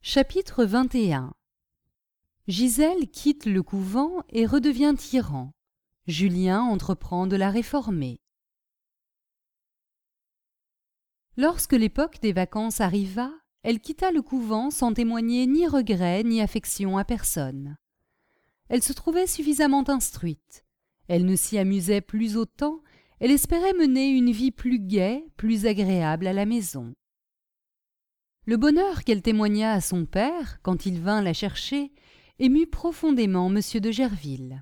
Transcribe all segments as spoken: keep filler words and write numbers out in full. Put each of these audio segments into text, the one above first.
Chapitre vingt et un. Gisèle quitte le couvent et redevient tyran. Julien entreprend de la réformer. Lorsque l'époque des vacances arriva, elle quitta le couvent sans témoigner ni regret ni affection à personne. Elle se trouvait suffisamment instruite. Elle ne s'y amusait plus autant, elle espérait mener une vie plus gaie, plus agréable à la maison. Le bonheur qu'elle témoigna à son père, quand il vint la chercher, émut profondément monsieur de Gerville.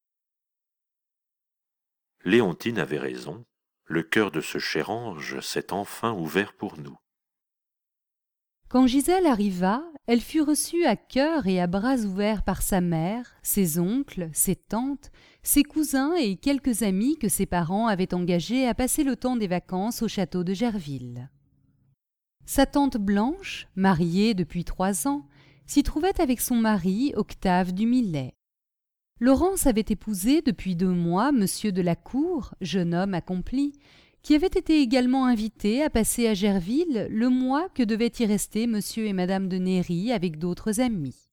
Léontine avait raison, le cœur de ce cher ange s'est enfin ouvert pour nous. Quand Gisèle arriva, elle fut reçue à cœur et à bras ouverts par sa mère, ses oncles, ses tantes, ses cousins et quelques amis que ses parents avaient engagés à passer le temps des vacances au château de Gerville. Sa tante Blanche, mariée depuis trois ans, s'y trouvait avec son mari, Octave du Millet. Laurence avait épousé depuis deux mois monsieur de la Cour, jeune homme accompli, qui avait été également invité à passer à Gerville le mois que devaient y rester monsieur et madame de Néry avec d'autres amis.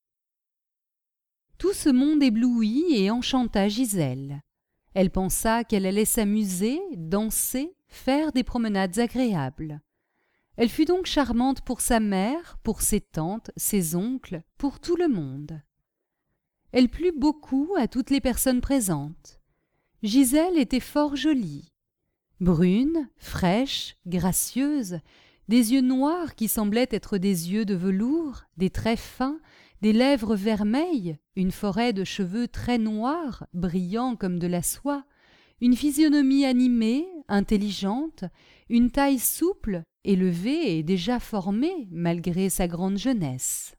Tout ce monde éblouit et enchanta Gisèle. Elle pensa qu'elle allait s'amuser, danser, faire des promenades agréables. Elle fut donc charmante pour sa mère, pour ses tantes, ses oncles, pour tout le monde. Elle plut beaucoup à toutes les personnes présentes. Gisèle était fort jolie. Brune, fraîche, gracieuse, des yeux noirs qui semblaient être des yeux de velours, des traits fins, des lèvres vermeilles, une forêt de cheveux très noirs, brillants comme de la soie, une physionomie animée, intelligente, une taille souple, élevée et déjà formée malgré sa grande jeunesse.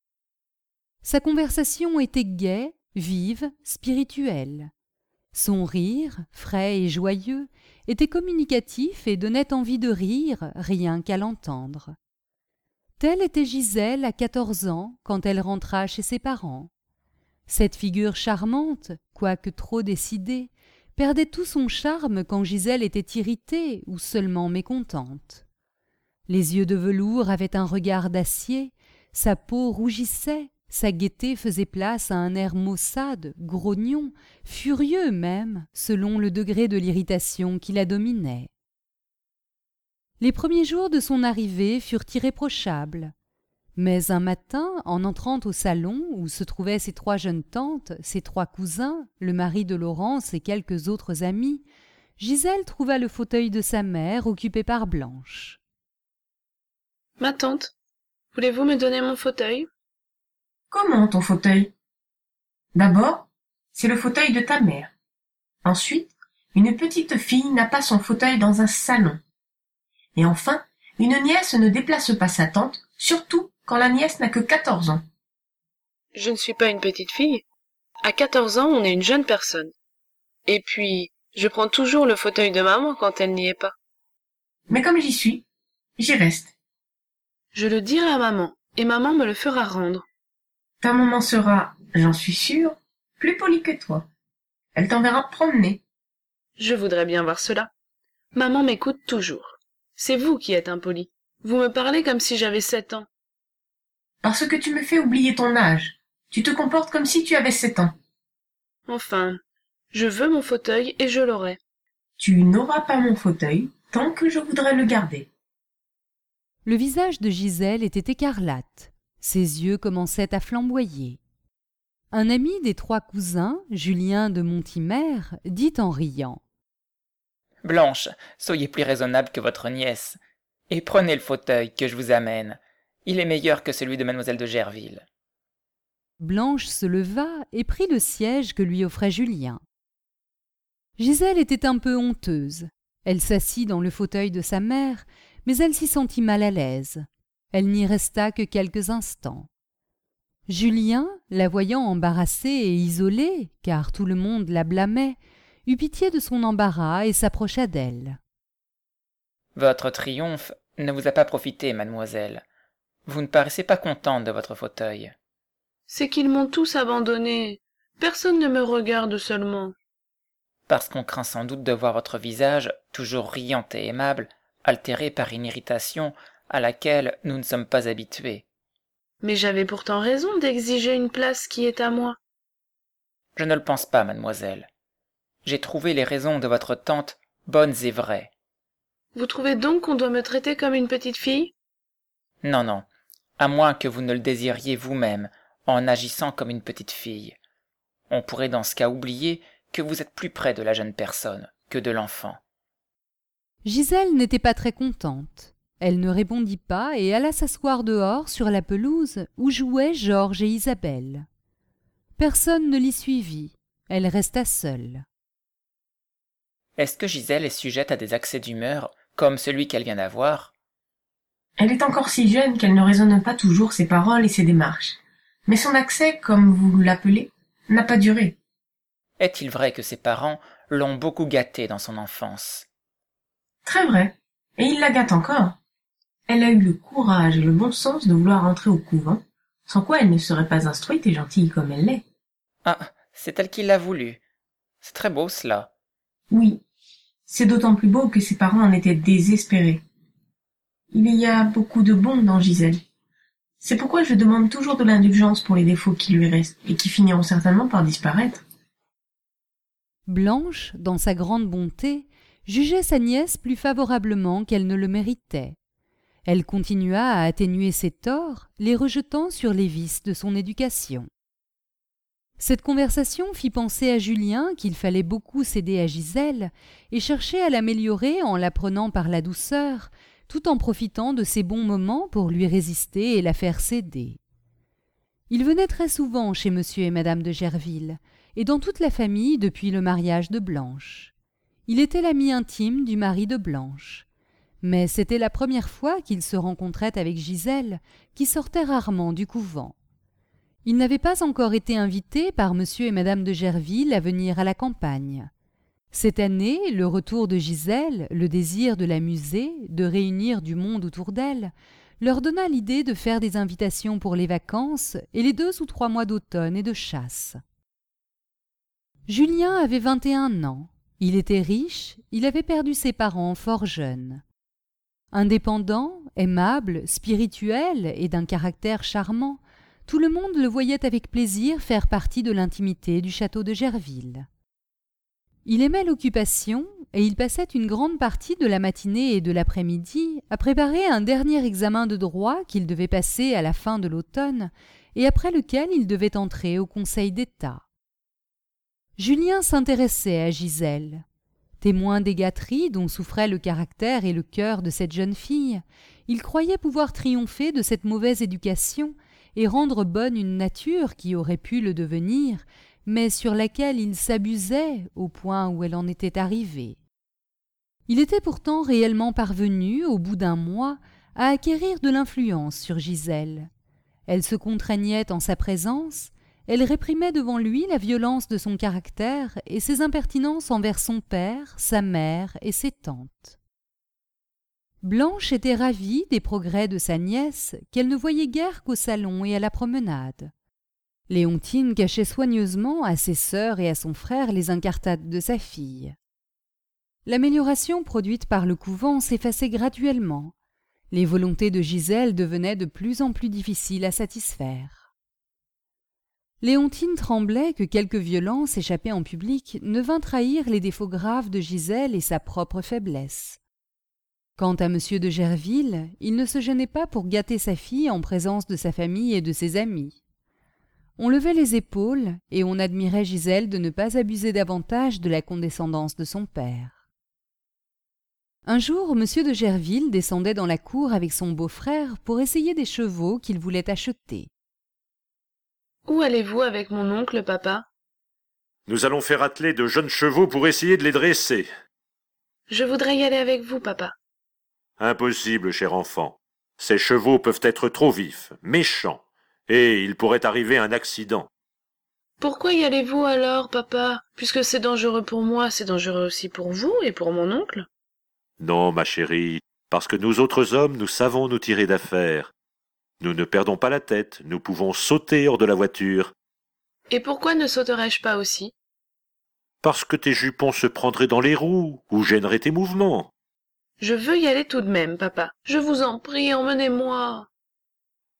Sa conversation était gaie, vive, spirituelle. Son rire, frais et joyeux, était communicatif et donnait envie de rire rien qu'à l'entendre. Telle était Gisèle à quatorze ans quand elle rentra chez ses parents. Cette figure charmante, quoique trop décidée, perdait tout son charme quand Gisèle était irritée ou seulement mécontente. Les yeux de velours avaient un regard d'acier, sa peau rougissait, sa gaieté faisait place à un air maussade, grognon, furieux même, selon le degré de l'irritation qui la dominait. Les premiers jours de son arrivée furent irréprochables. Mais un matin, en entrant au salon où se trouvaient ses trois jeunes tantes, ses trois cousins, le mari de Laurence et quelques autres amis, Gisèle trouva le fauteuil de sa mère occupé par Blanche. « Ma tante, voulez-vous me donner mon fauteuil ?»« Comment ton fauteuil ? D'abord, c'est le fauteuil de ta mère. Ensuite, une petite fille n'a pas son fauteuil dans un salon. Et enfin, une nièce ne déplace pas sa tante, surtout quand la nièce n'a que quatorze ans. »« Je ne suis pas une petite fille. À quatorze ans, on est une jeune personne. Et puis, je prends toujours le fauteuil de maman quand elle n'y est pas. »« Mais comme j'y suis, j'y reste. »« Je le dirai à maman, et maman me le fera rendre. »« Ta maman sera, j'en suis sûre, plus polie que toi. Elle t'enverra promener. »« Je voudrais bien voir cela. Maman m'écoute toujours. C'est vous qui êtes impoli. Vous me parlez comme si j'avais sept ans. »« Parce que tu me fais oublier ton âge. Tu te comportes comme si tu avais sept ans. »« Enfin, je veux mon fauteuil et je l'aurai. »« Tu n'auras pas mon fauteuil tant que je voudrais le garder. » Le visage de Gisèle était écarlate. Ses yeux commençaient à flamboyer. Un ami des trois cousins, Julien de Montimer, dit en riant : « Blanche, soyez plus raisonnable que votre nièce, et prenez le fauteuil que je vous amène. Il est meilleur que celui de mademoiselle de Gerville. » Blanche se leva et prit le siège que lui offrait Julien. Gisèle était un peu honteuse. Elle s'assit dans le fauteuil de sa mère, mais elle s'y sentit mal à l'aise. Elle n'y resta que quelques instants. Julien, la voyant embarrassée et isolée, car tout le monde la blâmait, eut pitié de son embarras et s'approcha d'elle. « Votre triomphe ne vous a pas profité, mademoiselle. Vous ne paraissez pas contente de votre fauteuil. »« C'est qu'ils m'ont tous abandonnée. Personne ne me regarde seulement. »« Parce qu'on craint sans doute de voir votre visage, toujours riant et aimable, altéré par une irritation à laquelle nous ne sommes pas habitués. » Mais j'avais pourtant raison d'exiger une place qui est à moi. Je ne le pense pas, mademoiselle. J'ai trouvé les raisons de votre tante bonnes et vraies. Vous trouvez donc qu'on doit me traiter comme une petite fille? Non, non, à moins que vous ne le désiriez vous-même en agissant comme une petite fille. On pourrait dans ce cas oublier que vous êtes plus près de la jeune personne que de l'enfant. Gisèle n'était pas très contente. Elle ne répondit pas et alla s'asseoir dehors sur la pelouse où jouaient Georges et Isabelle. Personne ne l'y suivit. Elle resta seule. Est-ce que Gisèle est sujette à des accès d'humeur comme celui qu'elle vient d'avoir? Elle est encore si jeune qu'elle ne raisonne pas toujours ses paroles et ses démarches. Mais son accès, comme vous l'appelez, n'a pas duré. Est-il vrai que ses parents l'ont beaucoup gâtée dans son enfance? Très vrai. Et il la gâte encore. Elle a eu le courage et le bon sens de vouloir entrer au couvent, sans quoi elle ne serait pas instruite et gentille comme elle l'est. Ah, c'est elle qui l'a voulu. C'est très beau cela. Oui, c'est d'autant plus beau que ses parents en étaient désespérés. Il y a beaucoup de bon dans Gisèle. C'est pourquoi je demande toujours de l'indulgence pour les défauts qui lui restent et qui finiront certainement par disparaître. Blanche, dans sa grande bonté, jugeait sa nièce plus favorablement qu'elle ne le méritait. Elle continua à atténuer ses torts, les rejetant sur les vices de son éducation. Cette conversation fit penser à Julien qu'il fallait beaucoup céder à Gisèle et chercher à l'améliorer en la prenant par la douceur, tout en profitant de ses bons moments pour lui résister et la faire céder. Il venait très souvent chez monsieur et madame de Gerville, et dans toute la famille depuis le mariage de Blanche. Il était l'ami intime du mari de Blanche. Mais c'était la première fois qu'il se rencontrait avec Gisèle, qui sortait rarement du couvent. Il n'avait pas encore été invité par monsieur et madame de Gerville à venir à la campagne. Cette année, le retour de Gisèle, le désir de l'amuser, de réunir du monde autour d'elle, leur donna l'idée de faire des invitations pour les vacances et les deux ou trois mois d'automne et de chasse. Julien avait vingt et un ans. Il était riche, il avait perdu ses parents fort jeunes. Indépendant, aimable, spirituel et d'un caractère charmant, tout le monde le voyait avec plaisir faire partie de l'intimité du château de Gerville. Il aimait l'occupation et il passait une grande partie de la matinée et de l'après-midi à préparer un dernier examen de droit qu'il devait passer à la fin de l'automne et après lequel il devait entrer au Conseil d'État. Julien s'intéressait à Gisèle. Témoin des gâteries dont souffraient le caractère et le cœur de cette jeune fille, il croyait pouvoir triompher de cette mauvaise éducation et rendre bonne une nature qui aurait pu le devenir, mais sur laquelle il s'abusait au point où elle en était arrivée. Il était pourtant réellement parvenu, au bout d'un mois, à acquérir de l'influence sur Gisèle. Elle se contraignait en sa présence, elle réprimait devant lui la violence de son caractère et ses impertinences envers son père, sa mère et ses tantes. Blanche était ravie des progrès de sa nièce qu'elle ne voyait guère qu'au salon et à la promenade. Léontine cachait soigneusement à ses sœurs et à son frère les incartades de sa fille. L'amélioration produite par le couvent s'effaçait graduellement. Les volontés de Gisèle devenaient de plus en plus difficiles à satisfaire. Léontine tremblait que quelque violence échappée en public ne vînt trahir les défauts graves de Gisèle et sa propre faiblesse. Quant à monsieur de Gerville, il ne se gênait pas pour gâter sa fille en présence de sa famille et de ses amis. On levait les épaules et on admirait Gisèle de ne pas abuser davantage de la condescendance de son père. Un jour, monsieur de Gerville descendait dans la cour avec son beau-frère pour essayer des chevaux qu'il voulait acheter. « Où allez-vous avec mon oncle, papa ?»« Nous allons faire atteler de jeunes chevaux pour essayer de les dresser. »« Je voudrais y aller avec vous, papa. »« Impossible, cher enfant. Ces chevaux peuvent être trop vifs, méchants, et il pourrait arriver un accident. »« Pourquoi y allez-vous alors, papa? Puisque c'est dangereux pour moi, c'est dangereux aussi pour vous et pour mon oncle. »« Non, ma chérie, parce que nous autres hommes, nous savons nous tirer d'affaire. Nous ne perdons pas la tête, nous pouvons sauter hors de la voiture. »« Et pourquoi ne sauterais-je pas aussi? »« Parce que tes jupons se prendraient dans les roues ou gêneraient tes mouvements. »« Je veux y aller tout de même, papa. Je vous en prie, emmenez-moi. »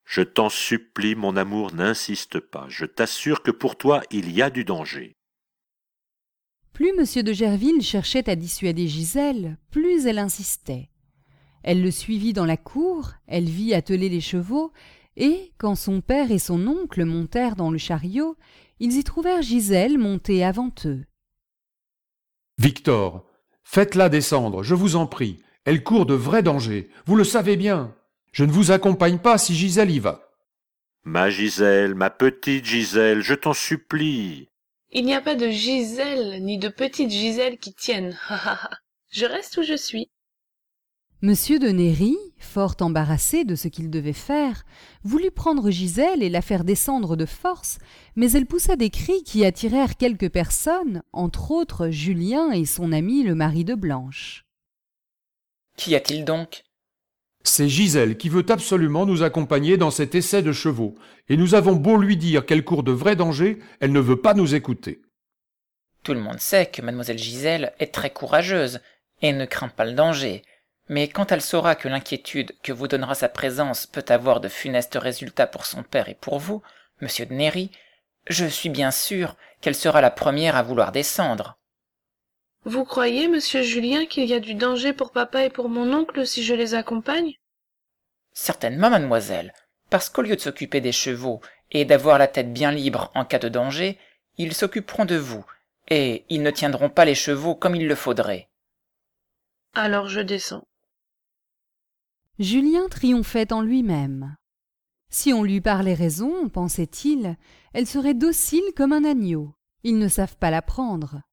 Je t'en supplie, mon amour, n'insiste pas. Je t'assure que pour toi, il y a du danger. Plus M. de Gerville cherchait à dissuader Gisèle, plus elle insistait. Elle le suivit dans la cour, elle vit atteler les chevaux, et, quand son père et son oncle montèrent dans le chariot, ils y trouvèrent Gisèle montée avant eux. « Victor, faites-la descendre, je vous en prie. Elle court de vrais dangers, vous le savez bien. Je ne vous accompagne pas si Gisèle y va. » « Ma Gisèle, ma petite Gisèle, je t'en supplie. » Il n'y a pas de Gisèle, ni de petite Gisèle qui tienne. Je reste où je suis. Monsieur de Néry, fort embarrassé de ce qu'il devait faire, voulut prendre Gisèle et la faire descendre de force, mais elle poussa des cris qui attirèrent quelques personnes, entre autres Julien et son ami le mari de Blanche. « Qu'y a-t-il donc ?» C'est Gisèle qui veut absolument nous accompagner dans cet essai de chevaux, et nous avons beau lui dire qu'elle court de vrais dangers, elle ne veut pas nous écouter. Tout le monde sait que mademoiselle Gisèle est très courageuse et ne craint pas le danger, mais quand elle saura que l'inquiétude que vous donnera sa présence peut avoir de funestes résultats pour son père et pour vous, monsieur de Néry, je suis bien sûr qu'elle sera la première à vouloir descendre. Vous croyez, monsieur Julien, qu'il y a du danger pour papa et pour mon oncle si je les accompagne? Certainement, mademoiselle, parce qu'au lieu de s'occuper des chevaux et d'avoir la tête bien libre en cas de danger, ils s'occuperont de vous, et ils ne tiendront pas les chevaux comme il le faudrait. Alors je descends. Julien triomphait en lui-même. Si on lui parlait raison, pensait-il, elle serait docile comme un agneau. Ils ne savent pas l'apprendre.